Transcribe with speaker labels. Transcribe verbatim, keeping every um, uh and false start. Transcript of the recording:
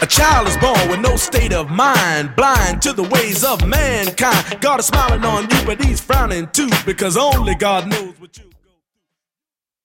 Speaker 1: A child is born with no state of mind, blind to the ways of mankind. God is smiling on you, but he's frowning too, because only God knows what you